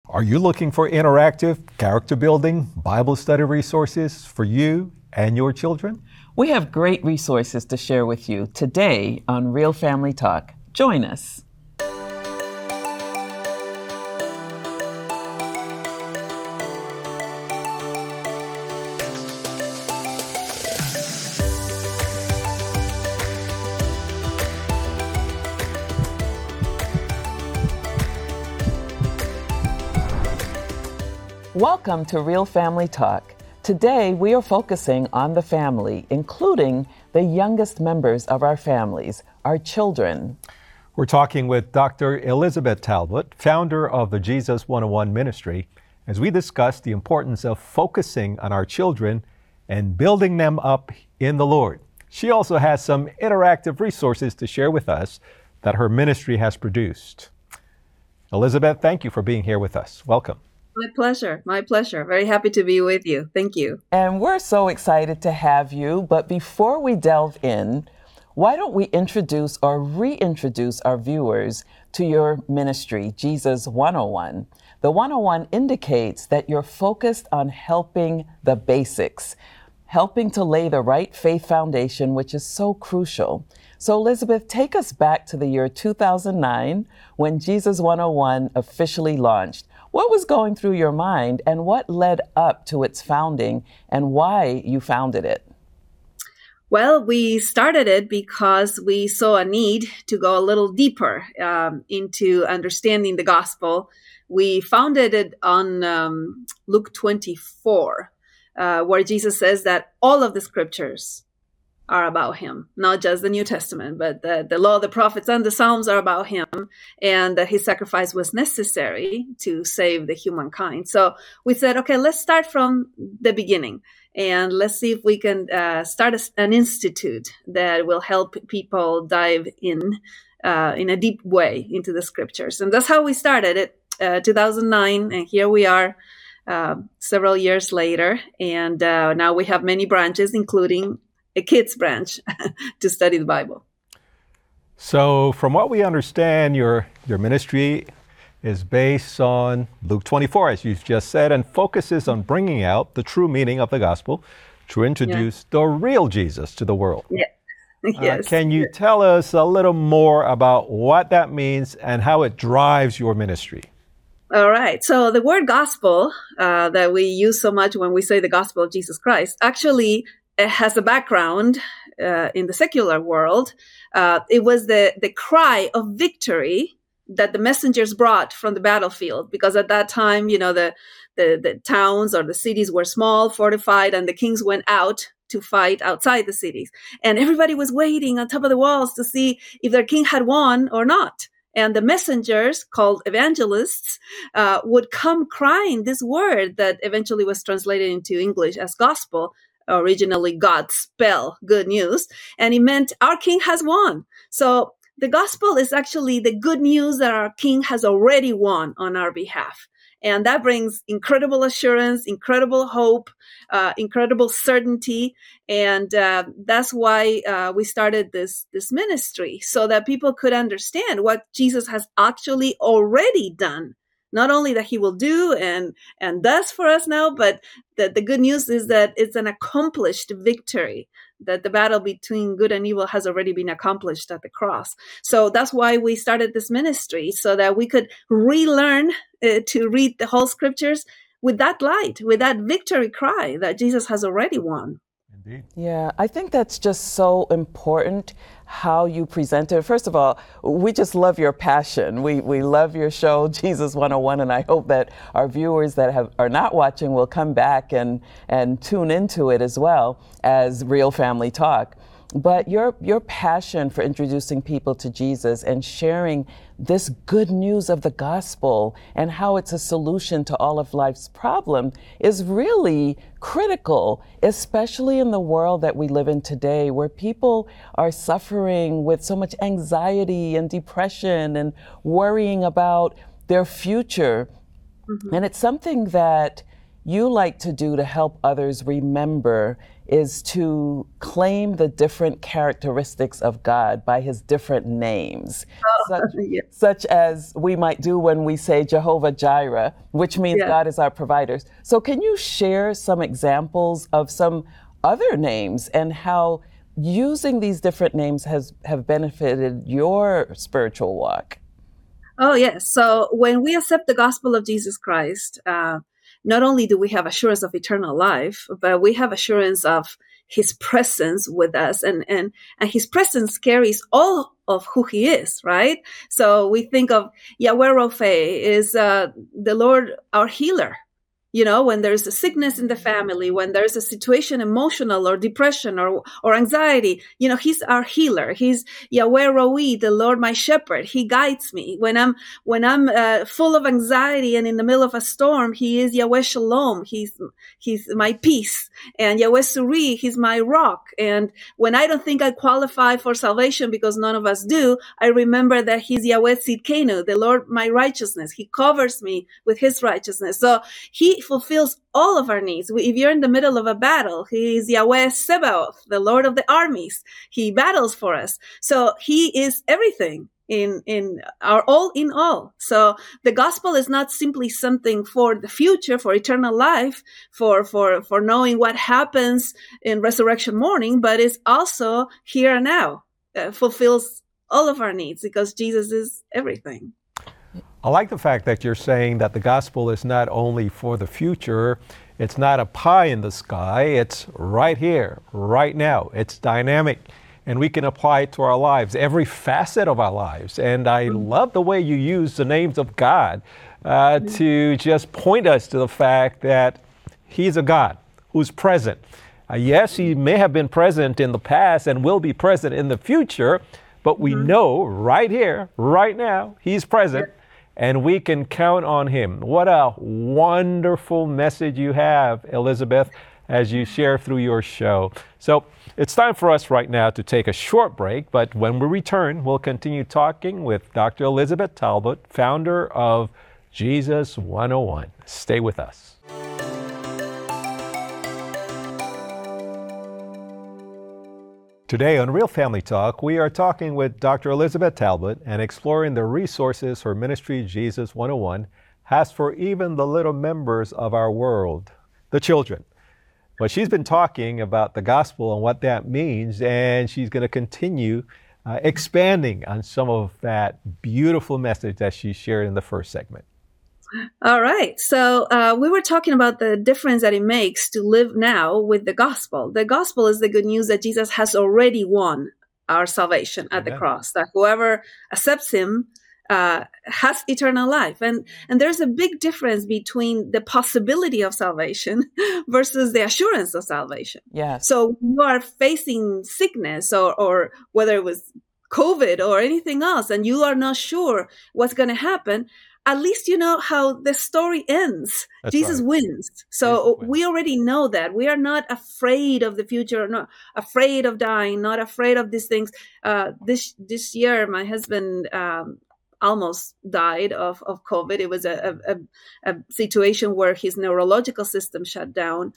Are you looking for interactive, character-building Bible study resources for you and your children? We have great resources to share with you today on Real Family Talk. Join us. Welcome to Real Family Talk. Today, we are focusing on the family, including the youngest members of our families, our children. We're talking with Dr. Elizabeth Talbot, founder of the Jesus 101 Ministry, as we discuss the importance of focusing on our children and building them up in the Lord. She also has some interactive resources to share with us that her ministry has produced. Elizabeth, thank you for being here with us. Welcome. My pleasure. My pleasure. Very happy to be with you. Thank you. And we're so excited to have you. But before we delve in, why don't we introduce or reintroduce our viewers to your ministry, Jesus 101? The 101 indicates that you're focused on helping the basics, helping to lay the right faith foundation, which is so crucial. So Elizabeth, take us back to the year 2009 when Jesus 101 officially launched. What was going through your mind and what led up to its founding and why you founded it? Well, we started it because we saw a need to go a little deeper into understanding the gospel. We founded it on Luke 24, where Jesus says that all of the scriptures are about him, not just the New Testament, but the law, the prophets, and the Psalms are about him, and that his sacrifice was necessary to save the humankind. So we said, okay, let's start from the beginning, and let's see if we can start an institute that will help people dive in a deep way into the scriptures. And that's how we started it, 2009, and here we are several years later, and now we have many branches, including a kids branch to study the Bible. So from what we understand, your ministry is based on Luke 24, as you've just said, and focuses on bringing out the true meaning of the gospel to introduce the real Jesus to the world. Yeah. Yes. Can you tell us a little more about what that means and how it drives your ministry? All right. So the word gospel that we use so much when we say the gospel of Jesus Christ, actually it has a background in the secular world. It was the cry of victory that the messengers brought from the battlefield, because at that time, you know, the towns or the cities were small, fortified, and the kings went out to fight outside the cities. And everybody was waiting on top of the walls to see if their king had won or not. And the messengers, called evangelists, would come crying this word that eventually was translated into English as gospel, originally Godspell, good news, and it meant our king has won. So the gospel is actually the good news that our king has already won on our behalf. And that brings incredible assurance, incredible hope, incredible certainty. And that's why we started this ministry, so that people could understand what Jesus has actually already done. Not only that he will do and does for us now, but that the good news is that it's an accomplished victory, that the battle between good and evil has already been accomplished at the cross. So that's why we started this ministry, so that we could relearn to read the whole scriptures with that light, with that victory cry that Jesus has already won. Indeed. Yeah, I think that's just so important how you present it. First of all, we just love your passion. We love your show, Jesus 101, and I hope that our viewers that are not watching will come back and tune into it as well as Real Family Talk. But your passion for introducing people to Jesus and sharing this good news of the gospel and how it's a solution to all of life's problems is really critical, especially in the world that we live in today, where people are suffering with so much anxiety and depression and worrying about their future. Mm-hmm. And it's something that you like to do to help others remember is to claim the different characteristics of God by his different names, Yeah. such as we might do when we say Jehovah Jireh, which means Yeah. God is our provider. So can you share some examples of some other names and how using these different names have benefited your spiritual walk? Oh, yes. So when we accept the gospel of Jesus Christ, not only do we have assurance of eternal life, but we have assurance of his presence with us, and his presence carries all of who he is, right? So we think of Yahweh Rophe is the Lord, our healer. You know, when there's a sickness in the family, when there's a situation, emotional or depression or anxiety, you know, he's our healer. He's Yahweh Roi, the Lord my shepherd. He guides me. When I'm full of anxiety and in the middle of a storm, he is Yahweh Shalom. He's my peace. And Yahweh Suri, he's my rock. And when I don't think I qualify for salvation, because none of us do, I remember that he's Yahweh Tzidkenu, the Lord my righteousness. He covers me with his righteousness. So he fulfills all of our needs. If you're in the middle of a battle, he is Yahweh Sebaoth, the Lord of the armies. He battles for us. So he is everything in our all in all. So the gospel is not simply something for the future, for eternal life, for knowing what happens in resurrection morning, but it's also here and now. Fulfills all of our needs because Jesus is everything. I like the fact that you're saying that the gospel is not only for the future, it's not a pie in the sky, it's right here, right now. It's dynamic, and we can apply it to our lives, every facet of our lives. And I love the way you use the names of God to just point us to the fact that he's a God who's present. Yes, he may have been present in the past and will be present in the future, but we know right here, right now, he's present. And we can count on him. What a wonderful message you have, Elizabeth, as you share through your show. So it's time for us right now to take a short break, but when we return, we'll continue talking with Dr. Elizabeth Talbot, founder of Jesus 101. Stay with us. Today on Real Family Talk, we are talking with Dr. Elizabeth Talbot and exploring the resources her ministry, Jesus 101, has for even the little members of our world, the children. But she's been talking about the gospel and what that means, and she's going to continue expanding on some of that beautiful message that she shared in the first segment. All right. So we were talking about the difference that it makes to live now with the gospel. The gospel is the good news that Jesus has already won our salvation at the cross, that whoever accepts him has eternal life. And there's a big difference between the possibility of salvation versus the assurance of salvation. Yes. So you are facing sickness or whether it was COVID or anything else, and you are not sure what's going to happen. At least you know how the story ends. That's Jesus right. wins. So Jesus we already know that. We are not afraid of the future, not afraid of dying, not afraid of these things. This year, my husband almost died of COVID. It was a situation where his neurological system shut down.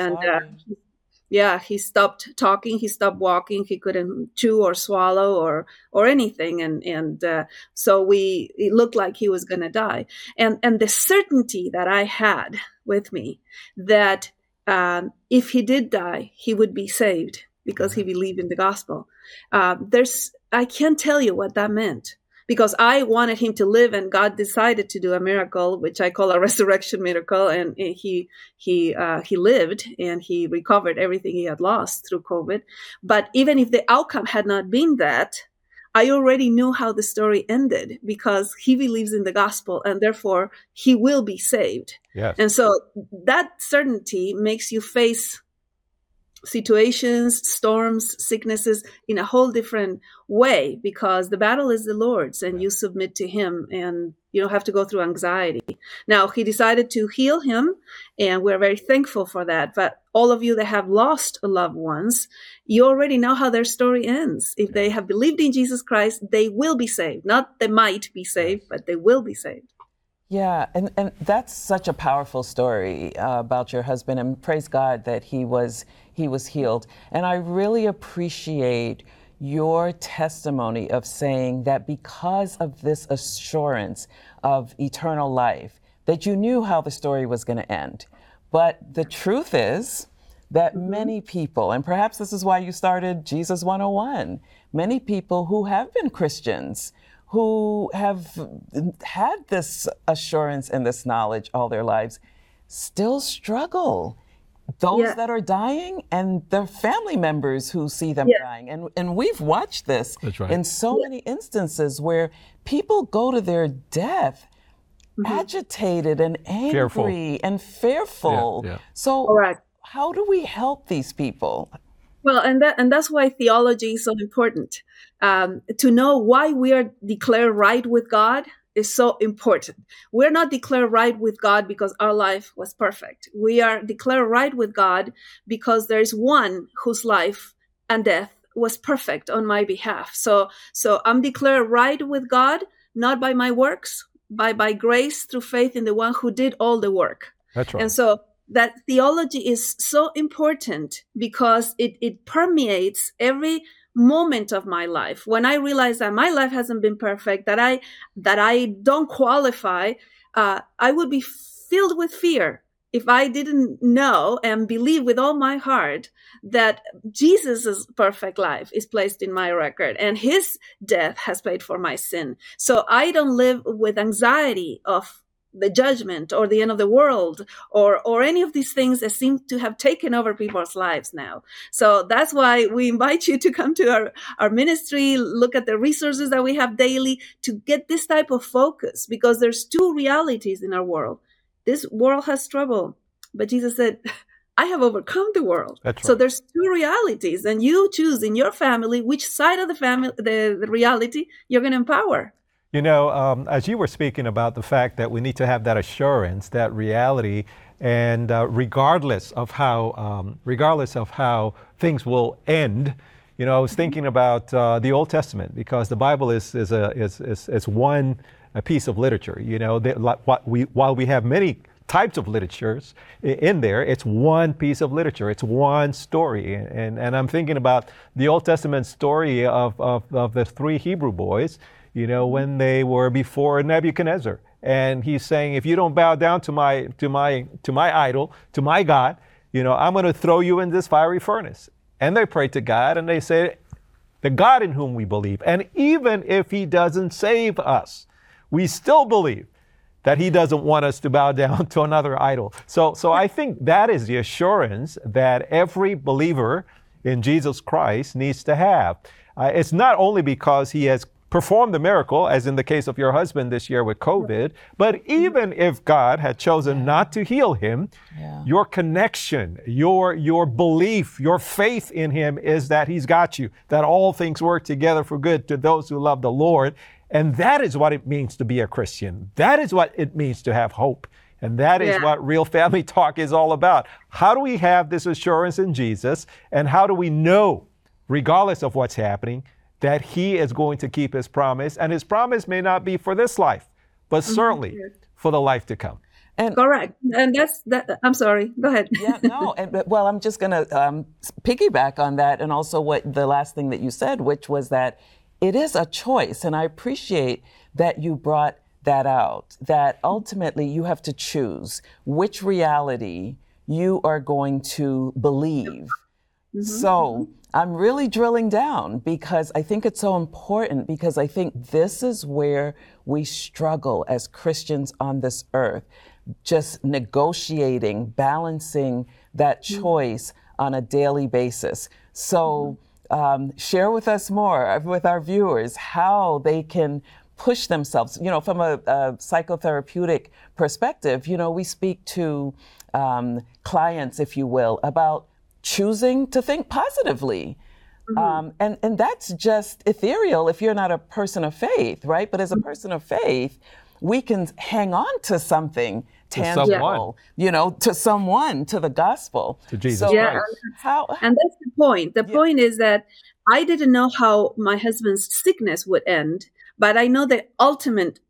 He stopped talking, he stopped walking, he couldn't chew or swallow or anything. And so it looked like he was going to die. And the certainty that I had with me that if he did die, he would be saved because he believed in the gospel. I can't tell you what that meant. Because I wanted him to live, and God decided to do a miracle, which I call a resurrection miracle. And he lived, and he recovered everything he had lost through COVID. But even if the outcome had not been that, I already knew how the story ended because he believes in the gospel, and therefore he will be saved. Yes. And so that certainty makes you face situations, storms, sicknesses in a whole different way because the battle is the Lord's and you submit to him and you don't have to go through anxiety. Now, he decided to heal him and we're very thankful for that. But all of you that have lost loved ones, you already know how their story ends. If they have believed in Jesus Christ, they will be saved. Not they might be saved, but they will be saved. Yeah, and that's such a powerful story about your husband, and praise God that he was healed. And I really appreciate your testimony of saying that because of this assurance of eternal life, that you knew how the story was going to end. But the truth is that many people, and perhaps this is why you started Jesus 101, many people who have been Christians, who have had this assurance and this knowledge all their lives, still struggle. Those that are dying and their family members who see them dying. And we've watched this in so many instances where people go to their death agitated and angry and fearful. So how do we help these people? Well, and that's why theology is so important. To know why we are declared right with God is so important. We're not declared right with God because our life was perfect. We are declared right with God because there's one whose life and death was perfect on my behalf. So I'm declared right with God, not by my works, by grace through faith in the one who did all the work. That's right. And so that theology is so important because it permeates every moment of my life. When I realize that my life hasn't been perfect, that I don't qualify, I would be filled with fear if I didn't know and believe with all my heart that Jesus' perfect life is placed in my record and his death has paid for my sin. So I don't live with anxiety of the judgment or the end of the world or any of these things that seem to have taken over people's lives now. So that's why we invite you to come to our ministry, look at the resources that we have daily to get this type of focus, because there's two realities in our world. This world has trouble, but Jesus said, I have overcome the world. That's right. So there's two realities, and you choose in your family which side of the family, the reality you're going to empower. You know, as you were speaking about the fact that we need to have that assurance, that reality, and regardless of how things will end, you know, I was thinking about the Old Testament, because the Bible is one piece of literature. You know, while we have many types of literatures in there, it's one piece of literature. It's one story, and I'm thinking about the Old Testament story of the three Hebrew boys. You know, when they were before Nebuchadnezzar, and he's saying, if you don't bow down to my idol, to my God, you know, I'm going to throw you in this fiery furnace. And they prayed to God, and they say, the God in whom we believe, and even if he doesn't save us, we still believe that he doesn't want us to bow down to another idol. So I think that is the assurance that every believer in Jesus Christ needs to have. It's not only because he has perform the miracle, as in the case of your husband this year with COVID, but even if God had chosen not to heal him, your connection, your belief, your faith in him is that he's got you, that all things work together for good to those who love the Lord. And that is what it means to be a Christian. That is what it means to have hope. And that is what Real Family Talk is all about. How do we have this assurance in Jesus? And how do we know, regardless of what's happening, that he is going to keep his promise, and his promise may not be for this life, but certainly for the life to come. And correct. And that's that. I'm sorry. Go ahead. Well, I'm just going to piggyback on that, and also what the last thing that you said, which was that it is a choice. And I appreciate that you brought that out, that ultimately you have to choose which reality you are going to believe. So I'm really drilling down, because I think it's so important, because I think this is where we struggle as Christians on this earth, just negotiating, balancing that choice on a daily basis. So share with us more, with our viewers, how they can push themselves, you know, from a psychotherapeutic perspective. You know, we speak to clients, if you will, about choosing to think positively. And that's just ethereal if you're not a person of faith, right? But as a person of faith, we can hang on to something tangible, you know, to someone, to the gospel. To Jesus Christ. And that's the point. The point is that I didn't know how my husband's sickness would end, but I know the ultimate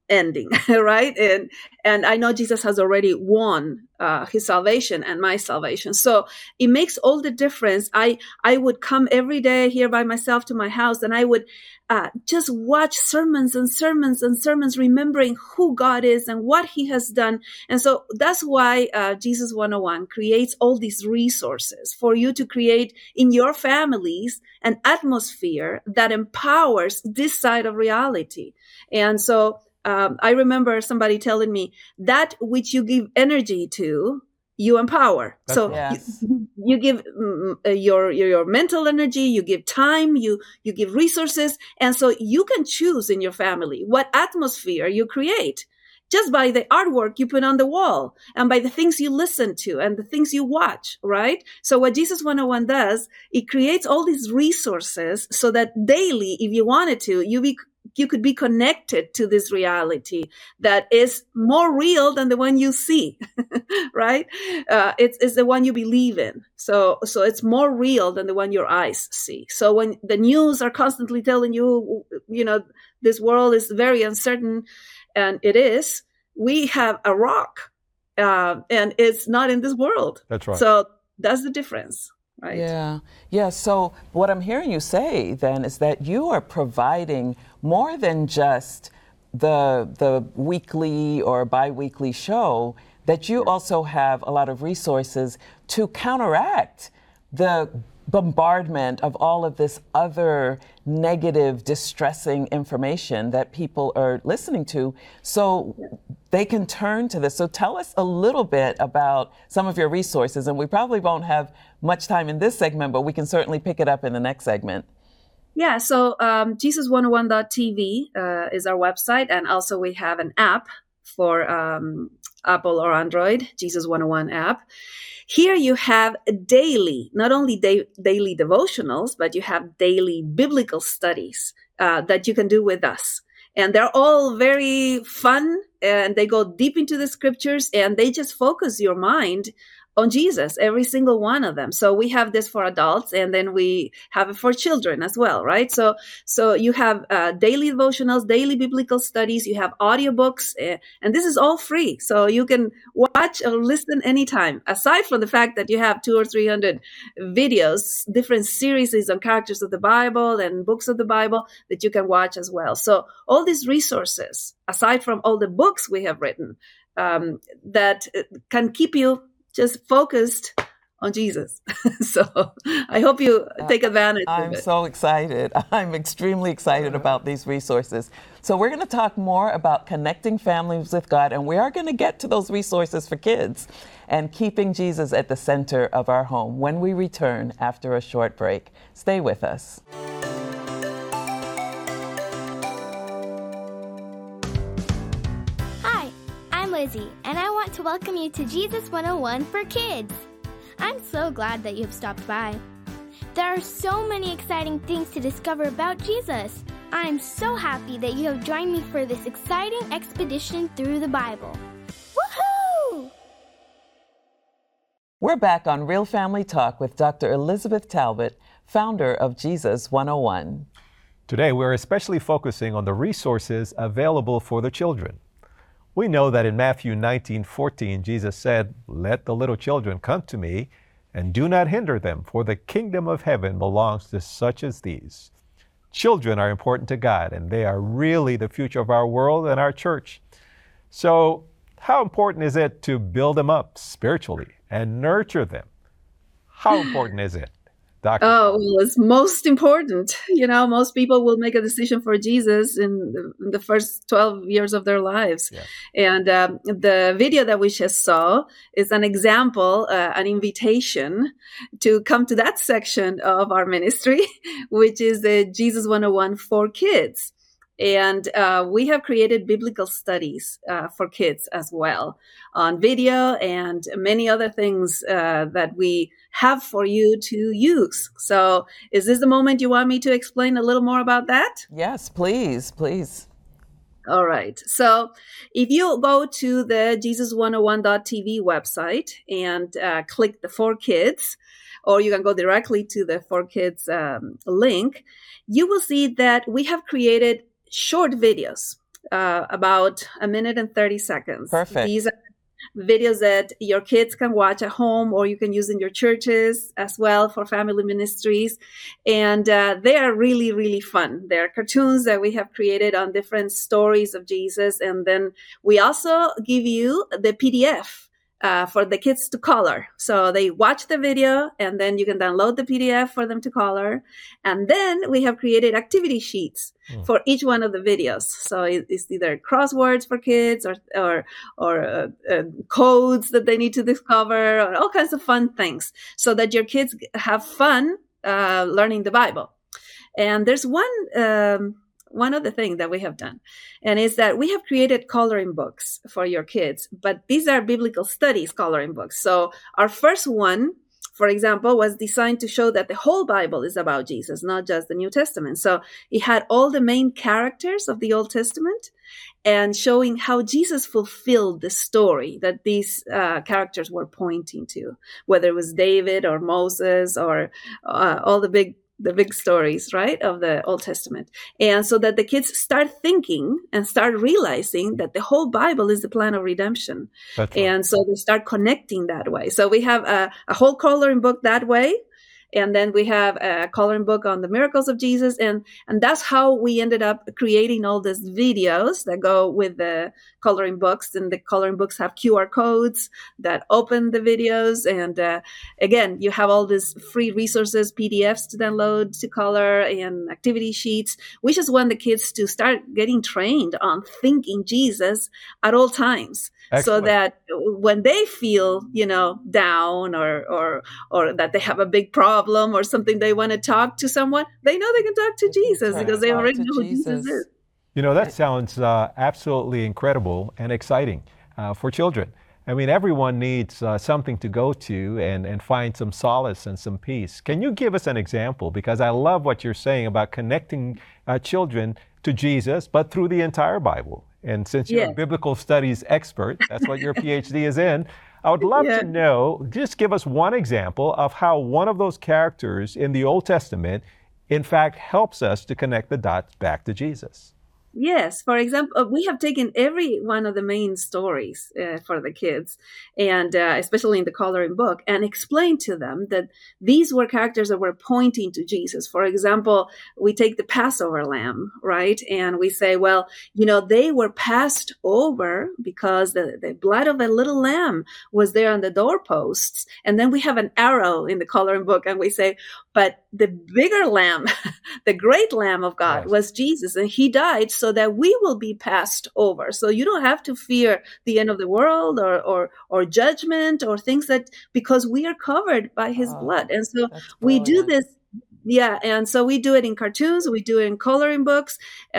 ending, right? And I know Jesus has already won his salvation and my salvation. So it makes all the difference. I would come every day here by myself to my house, and I would just watch sermons and sermons and sermons, remembering who God is and what he has done. And so that's why Jesus 101 creates all these resources for you to create in your families an atmosphere that empowers this side of reality. And so I remember somebody telling me that which you give energy to, you empower. That's so right. Yes. you give your mental energy, you give time, you give resources. And so you can choose in your family what atmosphere you create just by the artwork you put on the wall and by the things you listen to and the things you watch, right? So what Jesus 101 does, it creates all these resources so that daily, if you wanted to, you could be connected to this reality that is more real than the one you see, right? It's the one you believe in. So it's more real than the one your eyes see. So when the news are constantly telling you, this world is very uncertain, and it is, we have a rock, and it's not in this world. That's right. So that's the difference. Right. Yeah. So what I'm hearing you say then is that you are providing more than just the weekly or bi-weekly show, that you also have a lot of resources to counteract the bombardment of all of this other negative, distressing information that people are listening to, so they can turn to this. So tell us a little bit about some of your resources, and we probably won't have much time in this segment, but we can certainly pick it up in the next segment. Yeah, so Jesus101.tv is our website, and also we have an app for Apple or Android, Jesus 101 app. Here you have daily, not only daily devotionals, but you have daily biblical studies that you can do with us. And they're all very fun, and they go deep into the scriptures, and they just focus your mind on Jesus, every single one of them. So we have this for adults, and then we have it for children as well, right? So you have daily devotionals, daily biblical studies, you have audiobooks, and this is all free. So you can watch or listen anytime, aside from the fact that you have 200 or 300 videos, different series on characters of the Bible and books of the Bible that you can watch as well. So all these resources, aside from all the books we have written, that can keep you just focused on Jesus. So I hope you take advantage of it. I'm so excited. I'm extremely excited about these resources. So we're going to talk more about connecting families with God, and we are going to get to those resources for kids and keeping Jesus at the center of our home when we return after a short break. Stay with us. Lizzie, and I want to welcome you to Jesus 101 for Kids. I'm so glad that you have stopped by. There are so many exciting things to discover about Jesus. I'm so happy that you have joined me for this exciting expedition through the Bible. Woohoo! We're back on Real Family Talk with Dr. Elizabeth Talbot, founder of Jesus 101. Today, we're especially focusing on the resources available for the children. We know that in Matthew 19:14, Jesus said, "Let the little children come to me, and do not hinder them, for the kingdom of heaven belongs to such as these." Children are important to God, and they are really the future of our world and our church. So, how important is it to build them up spiritually and nurture them? How important is it, Doctor? Oh, well, it's most important. Most people will make a decision for Jesus in the first 12 years of their lives. Yeah. And the video that we just saw is an example, an invitation to come to that section of our ministry, which is the Jesus 101 for kids. And we have created biblical studies for kids as well on video and many other things that we have for you to use. So is this the moment you want me to explain a little more about that? Yes, please. All right. So if you go to the Jesus101.tv website and click the For Kids, or you can go directly to the For Kids link, you will see that we have created short videos. about a minute and 30 seconds. Perfect. These are videos that your kids can watch at home, or you can use in your churches as well for family ministries. And they are really, really fun. They're cartoons that we have created on different stories of Jesus. And then we also give you the PDF for the kids to color. So they watch the video, and then you can download the PDF for them to color. And then we have created activity sheets for each one of the videos. So it's either crosswords for kids or codes that they need to discover, or all kinds of fun things, so that your kids have fun learning the Bible. And there's one other thing that we have done, and is that we have created coloring books for your kids, but these are biblical studies coloring books. So our first one, for example, was designed to show that the whole Bible is about Jesus, not just the New Testament. So it had all the main characters of the Old Testament and showing how Jesus fulfilled the story that these characters were pointing to, whether it was David or Moses or all the big stories, right, of the Old Testament. And so that the kids start thinking and start realizing that the whole Bible is the plan of redemption. That's right. And so they start connecting that way. So we have a whole coloring book that way. And then we have a coloring book on the miracles of Jesus. And that's how we ended up creating all these videos that go with the coloring books. And the coloring books have QR codes that open the videos. And again, you have all these free resources, PDFs to download, to color, and activity sheets. We just want the kids to start getting trained on thinking Jesus at all times. Excellent. So that when they feel, down or that they have a big problem or something, they want to talk to someone, they know they can talk to Jesus because they already know who Jesus is. That sounds absolutely incredible and exciting for children. I mean, everyone needs something to go to and find some solace and some peace. Can you give us an example? Because I love what you're saying about connecting children to Jesus, but through the entire Bible. And since you're a biblical studies expert, that's what your PhD is in, I would love to know, just give us one example of how one of those characters in the Old Testament, in fact, helps us to connect the dots back to Jesus. Yes. For example, we have taken every one of the main stories for the kids, and especially in the coloring book, and explained to them that these were characters that were pointing to Jesus. For example, we take the Passover lamb, right? And we say, well, they were passed over because the blood of a little lamb was there on the doorposts. And then we have an arrow in the coloring book, and we say, but the bigger lamb, the great Lamb of God, was Jesus, and he died so that we will be passed over. So you don't have to fear the end of the world or judgment or things because we are covered by his blood. And so we do this. Yeah, and so we do it in cartoons, we do it in coloring books.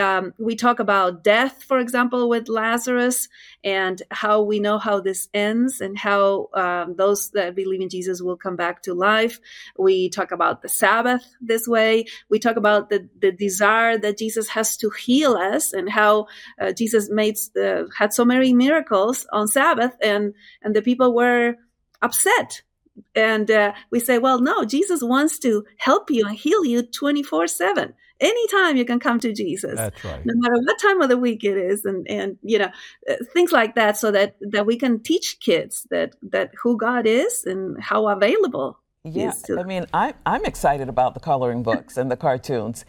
We talk about death, for example, with Lazarus, and how we know how this ends and how those that believe in Jesus will come back to life. We talk about the Sabbath this way. We talk about the desire that Jesus has to heal us, and how Jesus had so many miracles on Sabbath, and the people were upset. And we say, well, no, Jesus wants to help you and heal you 24/7. Anytime you can come to Jesus. That's right. No matter what time of the week it is, and things like that, so that we can teach kids that who God is and how available. Yeah, I mean, I'm excited about the coloring books and the cartoons.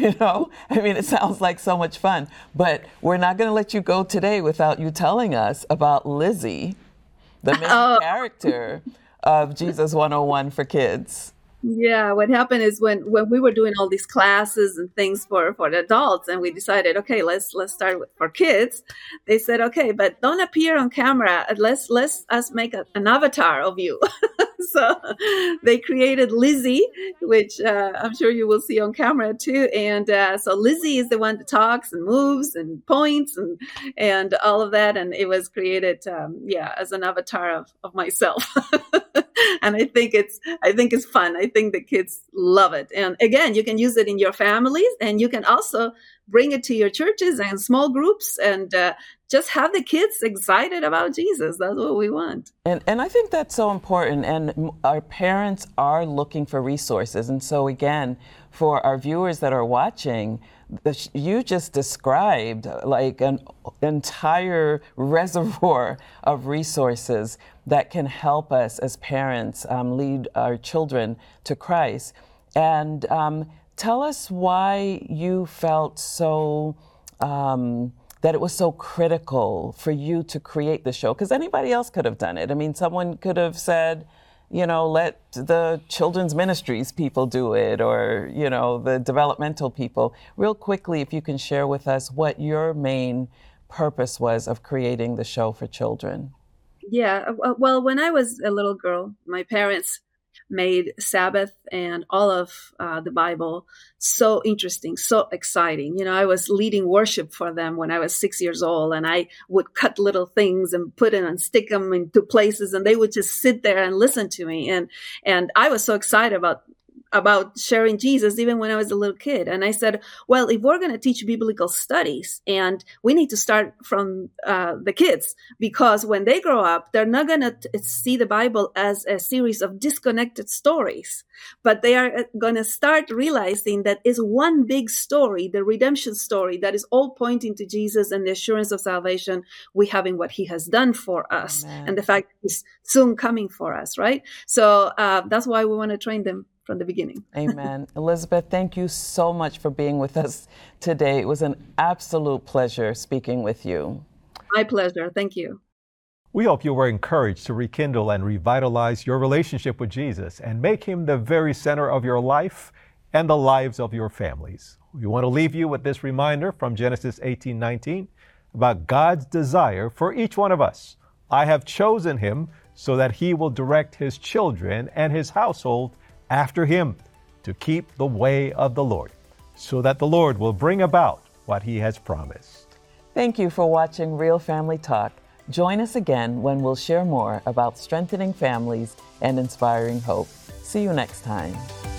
It sounds like so much fun. But we're not going to let you go today without you telling us about Lizzie, the main character of Jesus 101 for kids. Yeah, what happened is when we were doing all these classes and things for the adults, and we decided, okay, let's start for kids. They said, okay, but don't appear on camera. Let's us make an avatar of you. So they created Lizzie, which I'm sure you will see on camera too. And so Lizzie is the one that talks and moves and points and all of that. And it was created, as an avatar of myself. And I think it's fun. I think the kids love it. And again, you can use it in your families, and you can also bring it to your churches and small groups and just have the kids excited about Jesus. That's what we want. And I think that's so important. And our parents are looking for resources. And so again, for our viewers that are watching, you just described like an entire reservoir of resources that can help us as parents lead our children to Christ. And tell us why you felt so, that it was so critical for you to create the show, because anybody else could have done it. I mean, someone could have said, you know, let the children's ministries people do it, or, you know, the developmental people. Real quickly, if you can share with us what your main purpose was of creating the show for children. Yeah, well, when I was a little girl, my parents made Sabbath and all of the Bible so interesting, so exciting. You know, I was leading worship for them when I was 6 years old, and I would cut little things and put them and stick them into places, and they would just sit there and listen to me. And I was so excited about sharing Jesus even when I was a little kid. And I said, well, if we're going to teach biblical studies, and we need to start from the kids, because when they grow up, they're not going to see the Bible as a series of disconnected stories, but they are going to start realizing that it's one big story, the redemption story, that is all pointing to Jesus and the assurance of salvation we have in what he has done for us. Amen. And the fact that he's soon coming for us, right? So that's why we want to train them from the beginning. Amen. Elizabeth, thank you so much for being with us today. It was an absolute pleasure speaking with you. My pleasure. Thank you. We hope you were encouraged to rekindle and revitalize your relationship with Jesus and make him the very center of your life and the lives of your families. We want to leave you with this reminder from Genesis 18:19 about God's desire for each one of us. I have chosen him so that he will direct his children and his household after him to keep the way of the Lord, so that the Lord will bring about what he has promised. Thank you for watching Real Family Talk. Join us again when we'll share more about strengthening families and inspiring hope. See you next time.